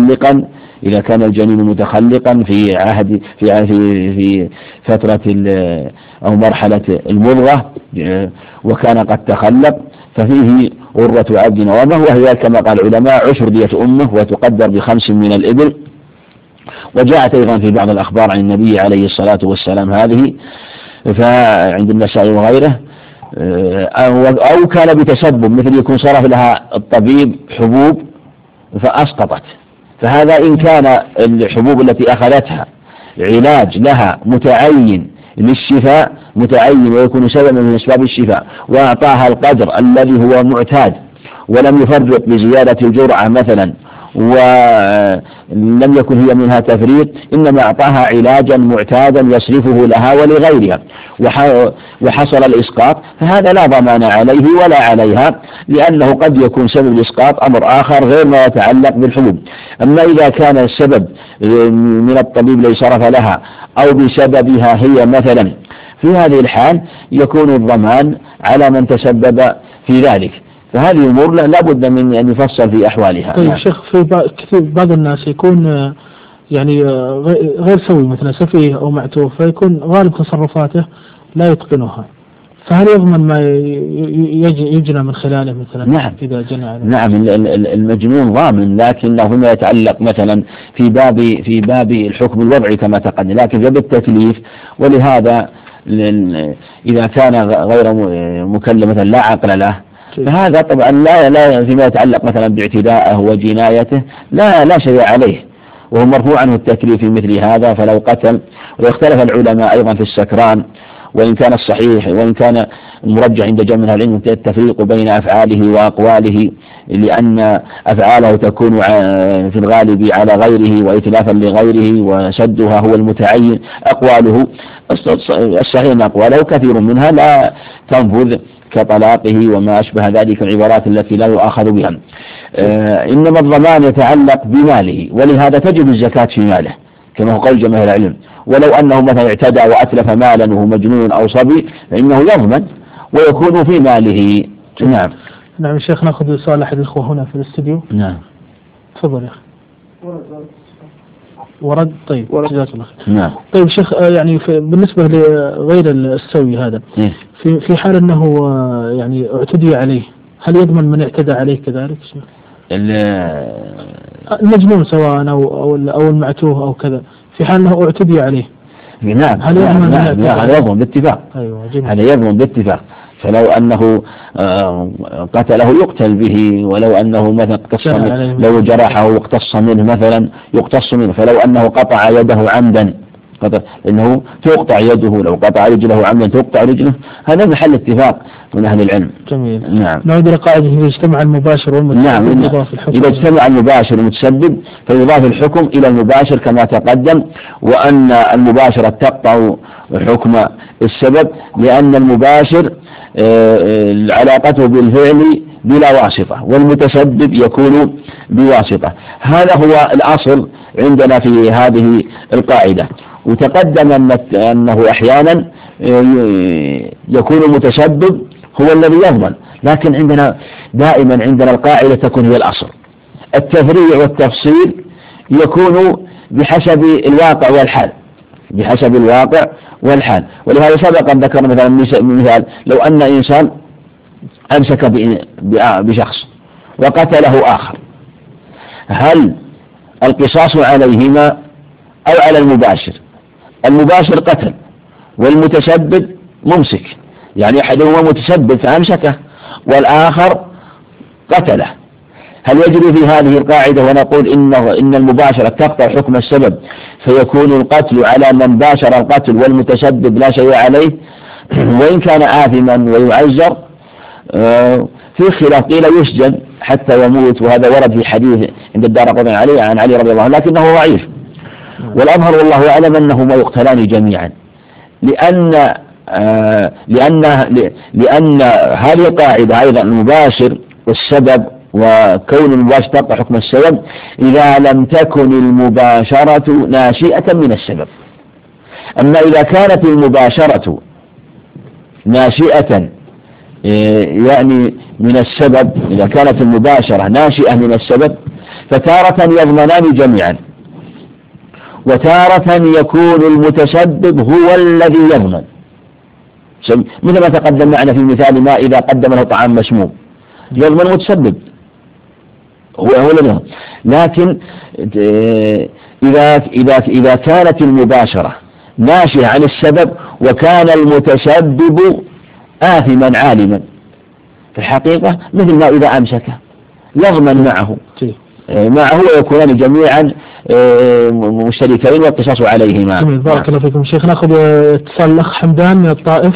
متخلقا في عهد في فترة أو مرحلة المضغة، وكان قد تخلق، ففيه غرة عبد وأمه، وهي كما قال العلماء 10 دية أمه، وتقدر ب5 من الإبل. وجاءت أيضا في بعض الأخبار عن النبي عليه الصلاة والسلام هذه، فعند النسائي وغيره، أو كان بتسبب، مثل يكون صرف لها الطبيب حبوب فأسقطت، فهذا إن كان الحبوب التي أخذتها علاج لها متعين للشفاء، ويكون سببا من أسباب الشفاء، وأعطاها القدر الذي هو معتاد، ولم يفرق بزيادة الجرعة مثلا، ولم يكن هي منها تفريط، إنما أعطاها علاجا معتادا يصرفه لها ولغيرها، وحصل الإسقاط، فهذا لا ضمان عليه ولا عليها، لأنه قد يكون سبب الإسقاط أمر آخر غير ما يتعلق بالحبوب. أما إذا كان السبب من الطبيب الذي صرف لها أو بسببها هي مثلا، في هذه الحال يكون الضمان على من تسبب في ذلك. فهذه الأمور لا بد من أن يفصل في أحوالها. طيب شيخ، في بعض الناس يكون يعني غير سوي، مثلا سفيه أو معتوه، فيكون غالب تصرفاته لا يتقنها، فهل يضمن ما يجنى من خلاله مثلا؟ نعم. إذا جنى عليه. نعم، المجنون ضامن، لكنه فيما يتعلق مثلا في باب الحكم الوضعي كما تقدم، لكن في باب التكليف، ولهذا إذا كان غير مكلف مثلا لا عقل له فهذا طبعا لا فيما يتعلق مثلا باعتداءه وجنايته لا شيء عليه، وهو مرفوع عنه التكليف في مثل هذا فلو قتل. واختلف العلماء أيضا في السكران، وإن كان الصحيح وإن كان المرجح عند جمع من العلم التفريق بين أفعاله وأقواله، لأن أفعاله تكون في الغالب على غيره وإتلافا لغيره وسدها هو المتعين. أقواله الصحيح أن أقواله كثير منها لا تنفذ كطلاقه وما أشبه ذلك العبارات التي لا يؤاخذ بها. إنما الضمان يتعلق بماله، ولهذا تجب الزكاة في ماله كما هو قول جماهير العلم. ولو أنه مثلا اعتدى وأتلف مالا وهو مجنون أو صبي فإنه يضمن ويكون في ماله. نعم شيخ، نأخذ سؤال أحد الإخوة هنا في الاستديو. نعم تفضل يا أخي. ورد. طيب جزاك الله خير. نعم. طيب شيخ، يعني بالنسبة لغير السوي هذا في حال أنه يعني اعتدي عليه، هل يضمن من اعتدى عليه كذلك شيخ؟ المجنون سواء أو المعتوه أو كذا، في حال أنه اعتدي عليه. نعم هذا يضمن باتفاق. أيوة هذا يضمن باتفاق. فلو أنه قتله يقتل به، ولو أنه مثلا اقتص منه، لو جرحه واقتص منه مثلا يقتص منه. فلو أنه قطع يده عمدا إنه تقطع يده، لو قطع رجله عمدا تقطع رجله. هذا محل اتفاق من أهل العلم. جميل. نعم. نعود إلى قاعدة إذا اجتمع المباشر والمتسبب. نعم. إذا اجتمع المباشر والمتسبب فيضاف الحكم إلى المباشر كما تقدم، وأن المباشرة تقطع حكم السبب، لأن المباشر علاقته بالفعل بلا واسطة، والمتسبب يكون بواسطة. هذا هو الأصل عندنا في هذه القاعدة. وتقدم أنه أحيانا يكون المتسبب هو الذي يضمن، لكن دائما عندنا القاعدة تكون هي الأصل. التفريع والتفصيل يكون بحسب الواقع والحال. ولهذا سبق أن ذكرنا مثلا مثال، لو أن إنسان أمسك بشخص وقتله آخر، هل القصاص عليهما أو على المباشر؟ المباشر قتل والمتسبب ممسك، يعني أحدهما متسبب فأمسكه والآخر قتله. هل يجري في هذه القاعدة ونقول إن المباشرة تقطع حكم السبب فيكون القتل على من باشر القتل والمتسبب لا شيء عليه وإن كان آثما ويعزر؟ في خلاف، قيل يسجن حتى يموت، وهذا ورد في حديث عند الدارقطني عن علي رضي الله عنه، لكنه ضعيف. والأظهر والله أعلم أنهما يقتلان جميعا، لأن هذه القاعدة أيضا المباشر والسبب، وكون المباشر تقطع حكم السبب إذا لم تكن المباشرة ناشئة من السبب. أما إذا كانت المباشرة ناشئة يعني من السبب، إذا كانت المباشرة ناشئة من السبب فتارة يضمنان جميعا، وتارة يكون المتسبب هو الذي يضمن، مثل ما تقدم معنا في مثال ما إذا قدم له طعام مسموم يضمن المتسبب هو الذي يضمن. لكن إذا كانت المباشرة ناشئة عن السبب وكان المتسبب آثما عالما، في الحقيقة مثل ما إذا أمسكه يضمن معه ويكونان جميعا مشتركين والقصاص عليهما. بارك الله فيكم شيخ. نأخذ اتصال الأخ حمدان من الطائف.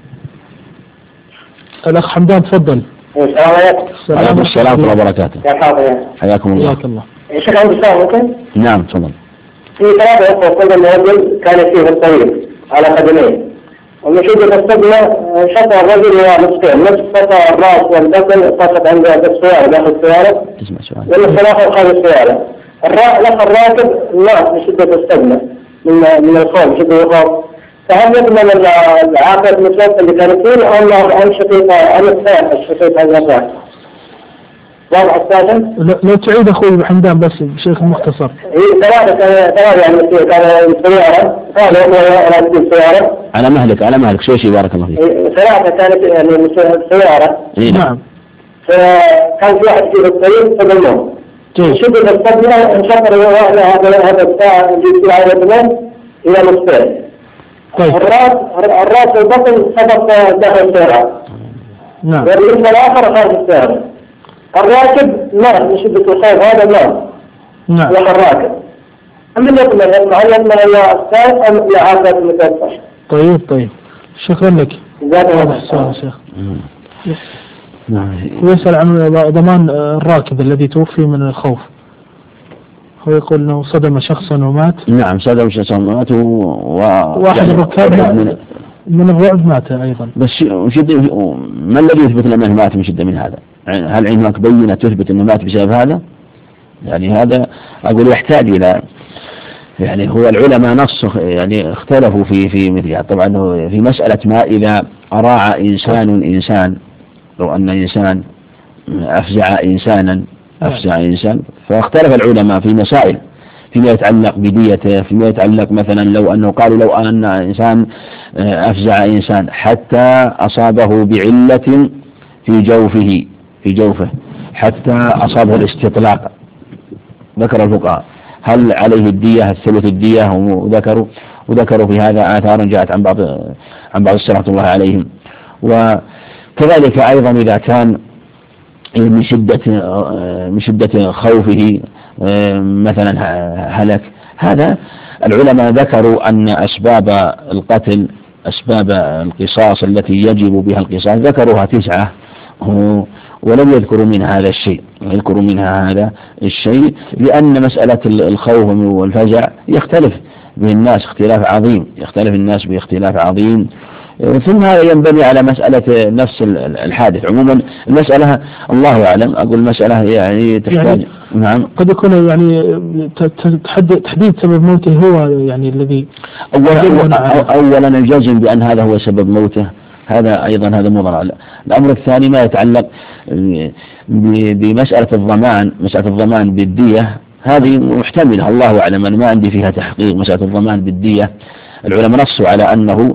الأخ حمدان تفضل. السلام ورحمة الله وبركاته. حياكم الله. شيخ عندي سؤال ممكن؟ نعم تفضل. في ثلاثة أخوة، كل رجل كان فيه الطويل على قدميه، ومن شدة الصدمة شطر الرجل ونصفين، نصف سطع الرأس والبطن فقط عند السيارة داخل السيارة، والنصف الآخر خارج السيارة. الراكب مات من شدة الصدمة من الخوف، شدة الخوف. فهل يضمن العاقل المتوفى اللي كان فيه أم شقيقة الشقيقة هذا؟ واضح السادة؟ لو تعيد أخوي حمدان بس بشكل مختصر. ثلاثة يعني كان سيارة، قالوا سيارة. على مهلك شوي بارك الله فيك. ثلاثة كانت يعني سيارة. نعم. فكان في واحد فيه الطريق فضلوه. شدة الصدمة انشطر هذا الساعة اللي على الدماغ إلى نصفين. طيب. الراس والبطن سبق داخل السيارة. نعم. والاسم الآخر خارج السيارة. الراكب مات من شدة الخوف، هذا مات. نعم. وهو الراكب. من يطمئن؟ هل يطمئن إلى السائق أم إلى عافية المتوفى؟ طيب شكرا لك. واضح السؤال شيخ. نعم. ويسأل عن ضمان الراكب الذي توفي من الخوف. هو يقول انه صدم شخصا ومات. نعم صدم شخصا ومات واحد الركاب من الرعب مات ايضا. بس ما الذي يثبت انه مات من شدة من هذا؟ هل عندك بينة تثبت انه مات بسبب هذا؟ يعني هذا اقول يحتاج الى يعني هو العلماء نص يعني اختلفوا في مثلها. طبعا في مسألة ما إذا أراع إنسان لو أن إنسان أفزع إنسان فاختلف العلماء في مسائل فيما يتعلق بديته، فيما يتعلق مثلا لو أنه قالوا لو أن إنسان أفزع إنسان حتى أصابه بعلة في جوفه حتى أصابه الاستطلاق، ذكر الفقهاء هل عليه الدية الثلث الدية؟ وذكروا في هذا آثارا جاءت عن بعض السلف الله عليهم. وكذلك أيضا إذا كان من شدة خوفه مثلا هلك، هذا العلماء ذكروا أن أسباب القتل أسباب القصاص التي يجب بها القصاص ذكروها 9 ولم يذكروا منها هذا الشيء لأن مسألة الخوف والفزع يختلف به الناس باختلاف عظيم. ثم هذا ينبني على مسألة نفس الحادث. عموما المسألة الله أعلم، أقول المسألة يعني تحتاج نعم قد يكون يعني تحديد سبب موته هو يعني الذي أولا الجزم بأن هذا هو سبب موته، هذا أيضا هذا مضر. الأمر الثاني ما يتعلق بمسألة الضمان بالدية، هذه محتملة الله أعلم، أنا ما عندي فيها تحقيق. مسألة الضمان بالدية العلماء نصوا على أنه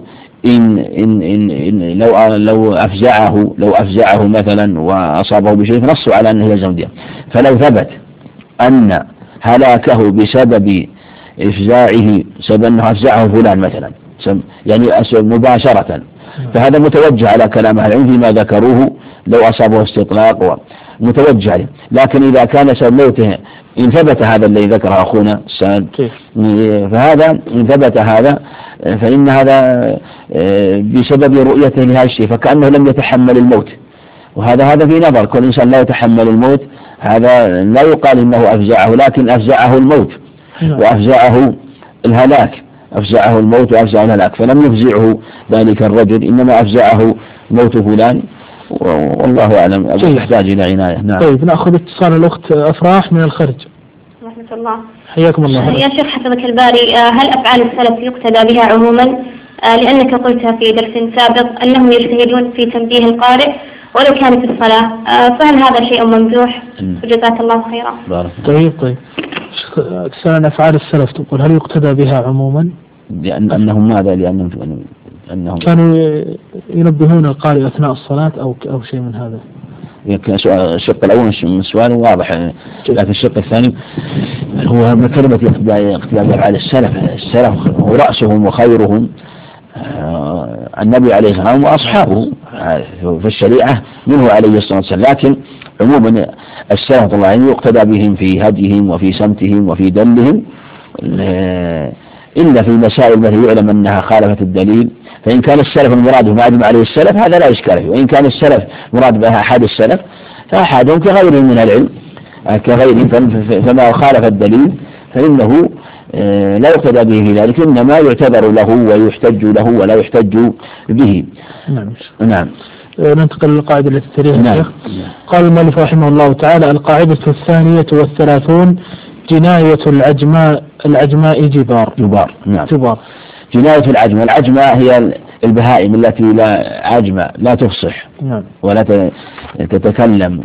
إن لو أفزعه مثلا وأصابه بشيء فنصوا على أنه يلزم دية. فلو ثبت أن هلاكه بسبب إفزاعه سبب أنه أفزعه فلان مثلا يعني مباشرة، فهذا متوجه على كلام أهل العلم فيما ذكروه لو أصابه استطلاق متوجه عليه. لكن إذا كان سبب موته إن ثبت هذا الذي ذكره أخونا السائل فهذا إن ثبت هذا فإن هذا بسبب رؤيته لهذا الشيء فكأنه لم يتحمل الموت، وهذا في نظر. كل إنسان لا يتحمل الموت هذا لا يقال إنه أفزعه، لكن أفزعه الموت وأفزعه الهلاك، أفزعه الموت وأفزعه الهلاك، فلم يفزعه ذلك الرجل إنما أفزعه موت فلان، والله أعلم. يحتاج إلى عناية. نعم. طيب نأخذ اتصال الأخت أفراح من الخرج. رحمة الله. حياكم الله. يا شيخ حفظك الباري، هل أفعال السلف يقتدى بها عموما؟ لأنك قلت في درس سابق أنهم يجتهدون في تنبيه القارئ ولو كان في الصلاة، فهل هذا شيء ممدوح؟ وجزاك الله خيرا. طيب تسأل أفعال السلف تقول هل يقتدى بها عموما؟ لأنهم ماذا؟ لأنهم كانوا ينبهون القارئ أثناء الصلاة أو شيء من هذا. الشق الأول من السؤال واضح، لكن الشق الثاني هو من كلمة اقتداء بأفعال السلف ورأسهم وخيرهم النبي عليه الصلاة والسلام وأصحابه في الشريعة منه عليه الصلاة والسلام. لكن عموما السلف الله يعني يقتدى بهم في هديهم وفي سمتهم وفي دلهم، إلا في مسائل التي يعلم أنها خالفت الدليل، فإن كان السلف المراد ما أجمع عليه السلف هذا لا إشكال فيه، وإن كان السلف مراد بها أحد السلف فأحدهم كغيرهم من العلم فما خالف الدليل فإنه لا يقتدى به في ذلك، إنما يعتبر له ويحتج له ولا يحتج به. نعم. ننتقل للقاعدة التي تليها. نعم. قال المؤلف رحمه الله تعالى: القاعدة 32 جناية العجماء جبار. نعم. جناية العجماء هي البهائم التي لا عجمة لا تفصح ولا تتكلم،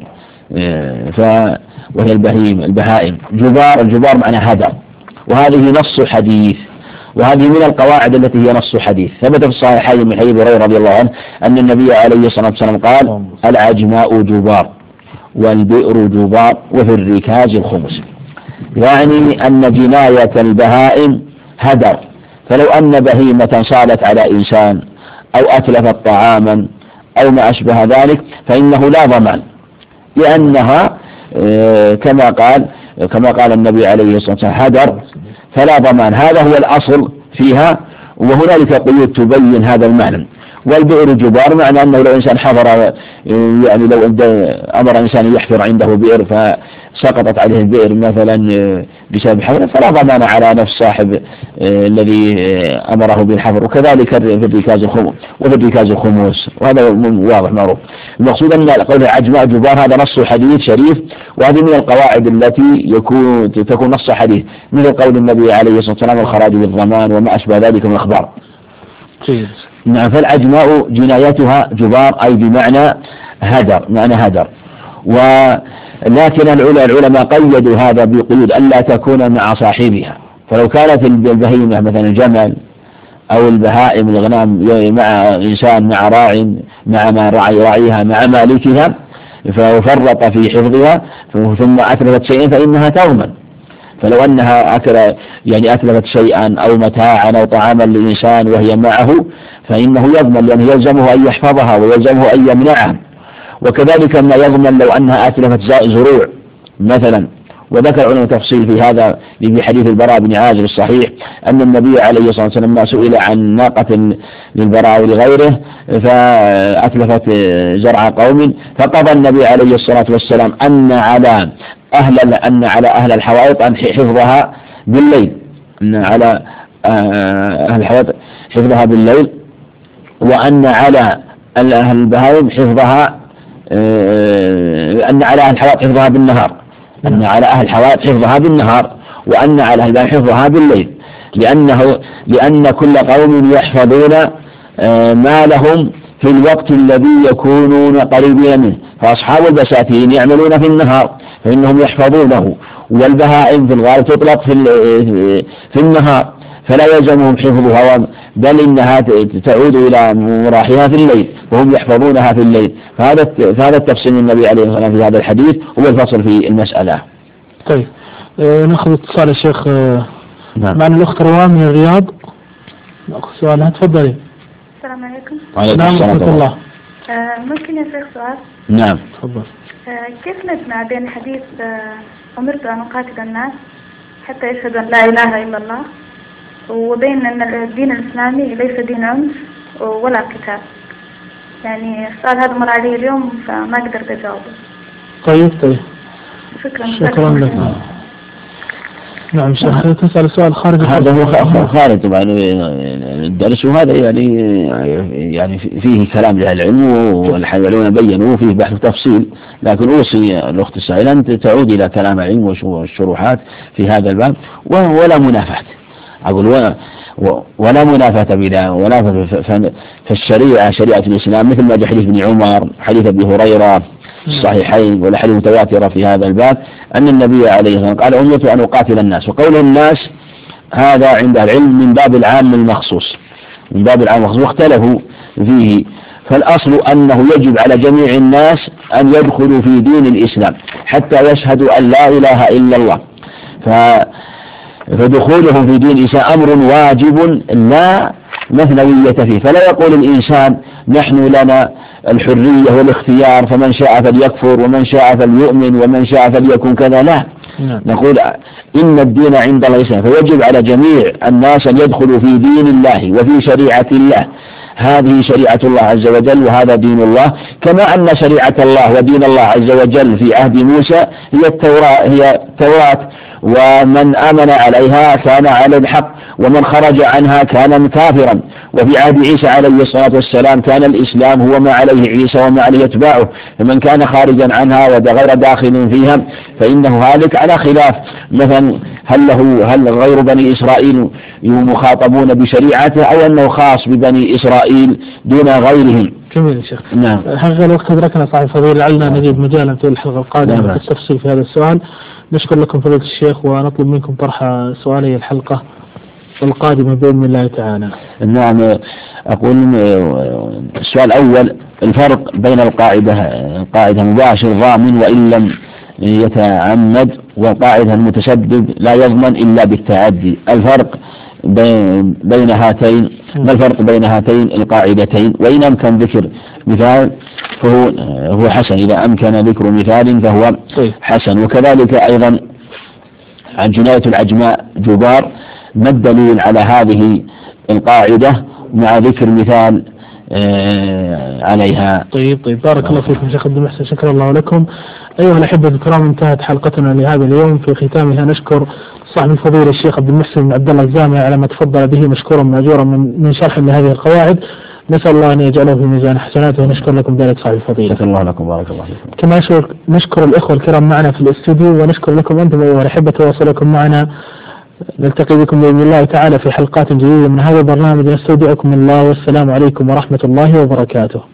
وهي البهائم. الجبار معنى هدر، وهذه نص حديث، وهذه من القواعد التي هي نص حديث. ثبت في الصحيحين من حديث هريرة رضي الله عنه أن النبي عليه الصلاة والسلام قال: العجماء جبار والبئر جبار وفي الركاز الخمس، يعني أن جناية البهائم هدر. فلو أن بهيمة صالت على إنسان أو أتلفت طعاما أو ما أشبه ذلك فإنه لا ضمان، لأنها كما قال النبي عليه الصلاة والسلام هدر فلا ضمان. هذا هو الأصل فيها، وهنالك قيود تبين هذا المعنى. والبئر جبار معنى أنه لو إنسان حضر، يعني لو أمر إنسان يحفر عنده بئر فسقطت عليه البئر مثلا بسبب حفره فلا ضمان على نفس صاحب الذي أمره بالحفر. وكذلك في الركاز الخموس، وهذا واضح معروف. المقصود أن قول عجماء جبار هذا نص حديث شريف، وهذه من القواعد التي تكون نص حديث، مثل قول النبي عليه الصلاة والسلام الخراج بالضمان وما أشبه ذلك من الأخبار. نعم. فالعجماء جنايتها جبار أي بمعنى هدر. ولكن العلماء قيدوا هذا بقيود ألا تكون مع صاحبها، فلو كانت البهيمة مثلا الجمل أو البهائم الغنام مع إنسان مع راع مع ما راعيها مع مالكها ففرط في حفظها ثم أتلفت شيئا فإنها تضمن. فلو أنها أتلفت شيئا أو متاعا أو طعاما للإنسان وهي معه فإنه يضمن، لأنه يلزمه أن يحفظها ويلزمه أن يمنعها. وكذلك ما يضمن لو أنها أتلفت زروع مثلا. وذكر علماء تفصيل في هذا في حديث البراء بن عازب الصحيح أن النبي عليه الصلاة والسلام لما سئل عن ناقة للبراء ولغيره فأتلفت زرع قوم فقضى النبي عليه الصلاة والسلام أن على أهل الحوائط أن حفظها بالليل، وأن على أهل البهائم حفظها أن على أهل الحوائط حفظها بالنهار، وأن على أهل البهائم حفظها بالليل، لأن كل قوم يحفظون ما لهم في الوقت الذي يكونون قريبين منه، فأصحاب البساتين يعملون في النهار فإنهم يحفظونه، والبهائم في الغالب تطلق في النهار فلا يلزمهم حفظها، بل إنها تعود إلى مراحها في الليل وهم يحفظونها في الليل. فهذا التفصيل النبي عليه الصلاة والسلام في هذا الحديث هو الفصل في المسألة. طيب نأخذ اتصال الشيخ. معنا الأخت روان من الرياض. نأخذ سؤالها، تفضلي. السلام عليكم. وعليكم السلام ورحمة الله. ممكن يا شيخ سؤال؟ نعم تفضل. كيف نجمع بين حديث أمرت أن أقاتل الناس حتى يشهدوا أن لا إله إلا الله وبين أن الدين الإسلامي ليس دين عنف ولا قتال؟ يعني السؤال هذا مر علي اليوم فما قدرت أجاوبه. طيب شكرا لك. نعم شيخ، تسأل سؤال خارج هذا هو خارج طبعا الدرس، وهذا يعني فيه كلام لأهل العلم والحيوانون بينوا فيه بحث تفصيل، لكن أوصي الأخت السائلة أن تعود إلى كلام العلم والشروحات في هذا الباب، ولا منافاة أقول ولا منافاة بلا فالشريعة شريعة الإسلام مثل ما جاء حديث ابن عمر حديث أبي هريرة الصحيحين والأحاديث متواترة في هذا الباب أن النبي عليه الصلاة والسلام قال أمرت أن أقاتل الناس، وقول الناس هذا عند العلم من باب العام المخصوص، واختلفوا فيه. فالأصل أنه يجب على جميع الناس أن يدخلوا في دين الإسلام حتى يشهدوا أن لا إله إلا الله، فدخولهم في دين الإسلام أمر واجب لا مثنوية فيه. فلا يقول الإنسان نحن لنا الحرية والاختيار فمن شاء فليكفر ومن شاء فليؤمن ومن شاء فليكن كذا، لا. نقول إن الدين عند الله الإسلام، فيجب على جميع الناس أن يدخلوا في دين الله وفي شريعة الله. هذه شريعة الله عز وجل وهذا دين الله، كما أن شريعة الله ودين الله عز وجل في عهد موسى هي التوراة، ومن آمن عليها كان على الحق ومن خرج عنها كان كافرا. وفي عهد عيسى عليه الصلاة والسلام كان الإسلام هو ما عليه عيسى وما عليه أتباعه، فمن كان خارجا عنها وغير داخل فيها فإنه هالك على خلاف. مثلا هل غير بني إسرائيل مخاطبون بشريعته أو أنه خاص ببني إسرائيل دون غيرهم؟ جميل يا شيخ. نعم. حقيقة الوقت أدركنا صاحب فضيل، لعلنا نجيب مجالا في الحلقة القادمة في التفصيل في هذا السؤال. نشكر لكم فضيلة الشيخ ونطلب منكم طرح سؤالي الحلقة القادمة بإذن الله تعالى. نعم. أقول السؤال الأول الفرق بين القاعدة مباشر ضامن وإن لم يتعمد، والقاعدة المتسبب لا يضمن إلا بالتعدي. الفرق بين هاتين، ما الفرق بين هاتين القاعدتين؟ وإن أمكن ذكر مثال فهو حسن، إذا أمكن ذكر مثال فهو حسن. وكذلك أيضا عن جناية العجماء جبار، ما الدليل على هذه القاعدة مع ذكر مثال عليها؟ طيب بارك الله فيكم شيخ عبد المحسن، شكر الله لكم. أيها الأحبة الكرام، انتهت حلقتنا لهذا اليوم. في ختامها نشكر صاحب الفضيلة الشيخ عبد المحسن بن عبد الله الجامع على ما تفضل به مشكورا مأجورا من شرح لهذه القواعد. نسأل الله أن يجعله في ميزان حسناته، ونشكر لكم ذلك صاحب الفضيلة. شكر الله لكم، بارك الله فيكم. كما نشكر الإخوة الكرام معنا في الاستوديو، ونشكر لكم أنتم أيها الأحبة تواصلكم معنا. نلتقي بكم بإذن الله تعالى في حلقات جديدة من هذا البرنامج. نستودعكم الله، والسلام عليكم ورحمة الله وبركاته.